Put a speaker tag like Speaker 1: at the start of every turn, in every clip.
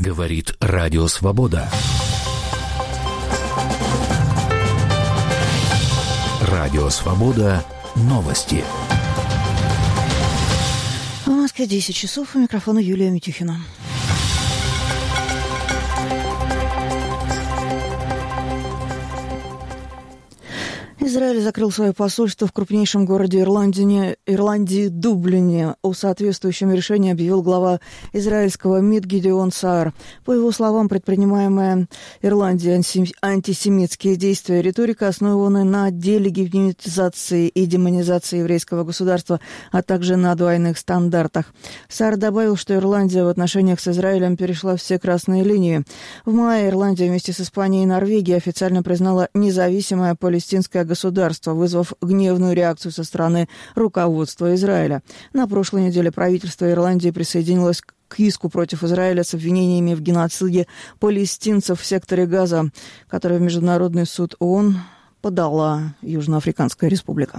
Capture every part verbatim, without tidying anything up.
Speaker 1: Говорит Радио Свобода. Радио Свобода. Новости.
Speaker 2: В Москве десять часов. У микрофона Юлия Митюхина. Израиль закрыл свое посольство в крупнейшем городе Ирландии, Ирландии Дублине. О соответствующем решении объявил глава израильского МИД Гидеон Саар. По его словам, предпринимаемая Ирландией антисемитские действия и риторика основаны на делегитимизации и демонизации еврейского государства, а также на двойных стандартах. Саар добавил, что Ирландия в отношениях с Израилем перешла все красные линии. В мае Ирландия вместе с Испанией и Норвегией официально признала независимое палестинское государство. государства, вызвав гневную реакцию со стороны руководства Израиля. На прошлой неделе правительство Ирландии присоединилось к иску против Израиля с обвинениями в геноциде палестинцев в секторе Газа, который в Международный суд ООН подала Южноафриканская республика.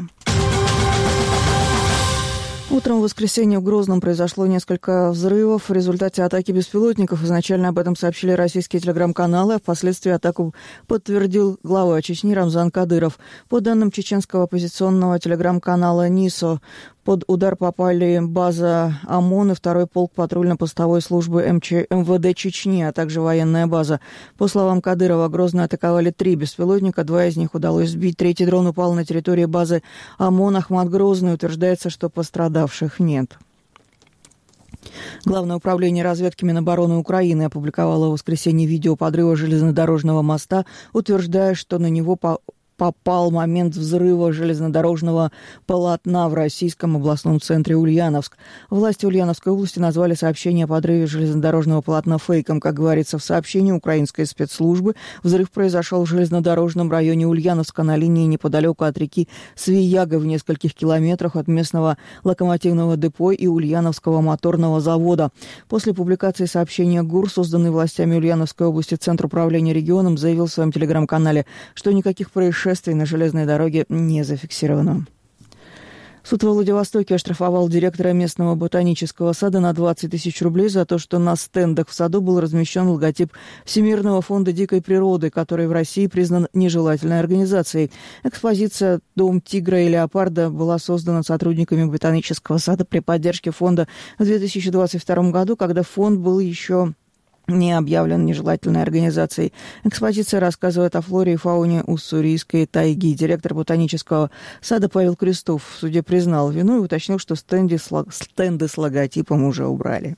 Speaker 2: Утром в воскресенье в Грозном произошло несколько взрывов в результате атаки беспилотников. Изначально об этом сообщили российские телеграм-каналы, а впоследствии атаку подтвердил глава Чечни Рамзан Кадыров. По данным чеченского оппозиционного телеграм-канала НИСО, под удар попали база ОМОН и второй полк патрульно-постовой службы МВД Чечни, а также военная база. По словам Кадырова, Грозно атаковали три беспилотника, два из них удалось сбить, третий дрон упал на территории базы ОМОН Ахмат Грозный. Утверждается, что пострадавших нет. Главное управление разведки Минобороны Украины опубликовало в воскресенье видео подрыва железнодорожного моста, утверждая, что на него по попал момент взрыва железнодорожного полотна в российском областном центре Ульяновск. Власти Ульяновской области назвали сообщение о подрыве железнодорожного полотна фейком. Как говорится в сообщении украинской спецслужбы, взрыв произошел в железнодорожном районе Ульяновска на линии неподалеку от реки Свияга в нескольких километрах от местного локомотивного депо и Ульяновского моторного завода. После публикации сообщения ГУР, созданный властями Ульяновской области Центр управления регионом, заявил в своем телеграм-канале, что никаких происшествий на железной дороге не зафиксировано. Суд во Владивостоке оштрафовал директора местного ботанического сада на двадцать тысяч рублей за то, что на стендах в саду был размещен логотип Всемирного фонда дикой природы, который в России признан нежелательной организацией. Экспозиция «Дом тигра и леопарда» была создана сотрудниками ботанического сада при поддержке фонда в две тысячи двадцать втором году, когда фонд был еще не объявлен нежелательной организацией. Экспозиция рассказывает о флоре и фауне уссурийской тайги. Директор ботанического сада Павел Крестов в суде признал вину и уточнил, что стенды с, лог... стенды с логотипом уже убрали.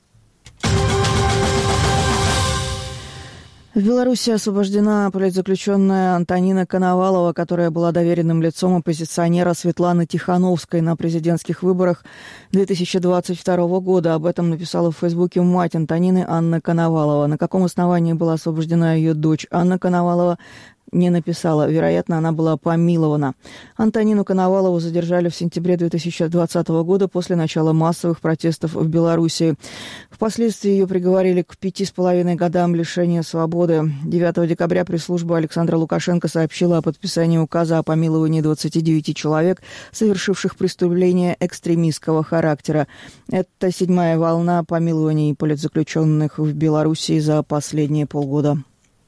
Speaker 2: В Беларуси освобождена политзаключенная Антонина Коновалова, которая была доверенным лицом оппозиционера Светланы Тихановской на президентских выборах две тысячи двадцать второго года. Об этом написала в Фейсбуке мать Антонины Анна Коновалова. На каком основании была освобождена ее дочь Анна Коновалова, не написала. Вероятно, она была помилована. Антонину Коновалову задержали в сентябре две тысячи двадцатого года после начала массовых протестов в Беларуси. Впоследствии ее приговорили к пяти с половиной годам лишения свободы. девятого декабря пресс-служба Александра Лукашенко сообщила о подписании указа о помиловании двадцати девяти человек, совершивших преступления экстремистского характера. Это седьмая волна помилований политзаключенных в Беларуси за последние полгода.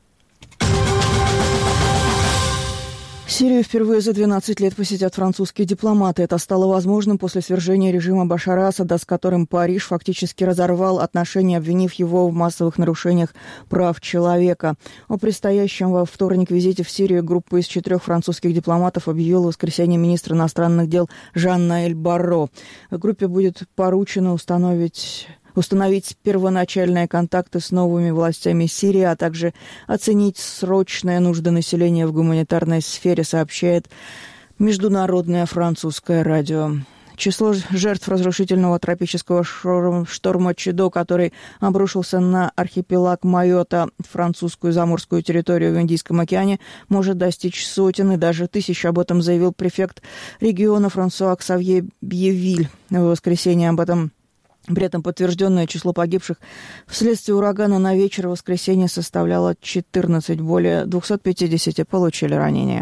Speaker 2: Сирию впервые за двенадцать лет посетят французские дипломаты. Это стало возможным после свержения режима Башара Асада, с которым Париж фактически разорвал отношения, обвинив его в массовых нарушениях прав человека. О предстоящем во вторник визите в Сирию группа из четырех французских дипломатов объявил в воскресенье министр иностранных дел Жан-Ноэль Барро. Группе будет поручено установить... установить первоначальные контакты с новыми властями Сирии, а также оценить срочные нужды населения в гуманитарной сфере, сообщает Международное французское радио. Число жертв разрушительного тропического шторма Чидо, который обрушился на архипелаг Майотта, французскую заморскую территорию в Индийском океане, может достичь сотен и даже тысяч. Об этом заявил префект региона Франсуа Ксавье Бьевиль в воскресенье. Об этом При этом подтвержденное число погибших вследствие урагана на вечер воскресенья составляло четырнадцать. Более двухсот пятидесяти получили ранения.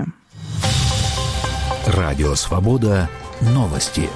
Speaker 1: Радио «Свобода». Новости.